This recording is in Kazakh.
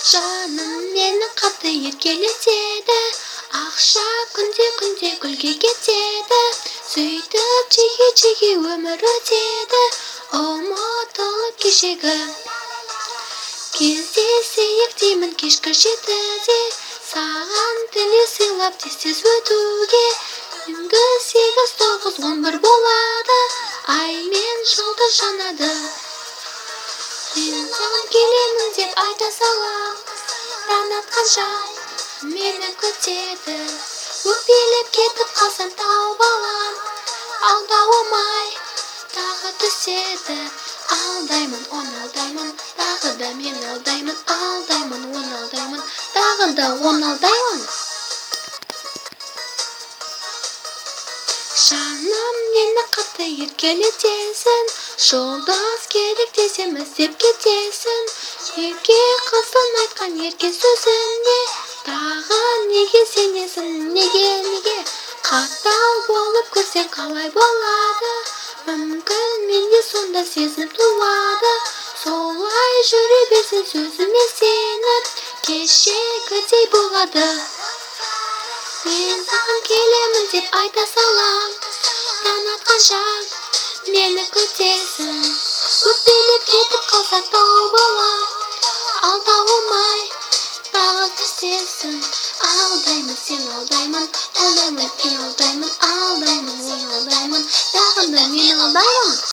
Жаным мені қатты еркелетеді, ақша күнде гүлге кетеді, сөйтіп жеге өмір өтеді, ұмытылып кешегі. Кездесейік деймін кешкі жетіде, саған тіле сыйлап тез өтуге. Түнгі 8, 9, 11 болады, ай мен жұлдыз жанады. Мен саған келемін деп айта салам, таң атқанша мені күтеді. Өкпелеп кетіп қалсам тауып алам, алдауым-ай тағы түседі. Алдаймын, оны алдаймын, тағы да мен алдаймын, алдаймын, оны алдаймын, тағы да оны алдаймын. Жаным мені қатты еркелетесің, жолдас керек десем іздеп кетесің. Ерке қыздың айтқан ерке сөзіне тағы неге сенесің, неге? Қатал болып көрсең қалай болады, мүмкін менде сонда сезім туады. Солай жүре берсең сөзіме сеніп, кешегідей болады. Мен саған келемін деп айта салам, таң атқанша мені күтесің. Өкпелеп кетіп қалсаң тауып алам, алдауым-ай тағы түсесің. Алдаймын, сен алдаймын, алдаймын, мен алдаймын, алдаймын, оны алдаймын, тағы да мен алдаймын.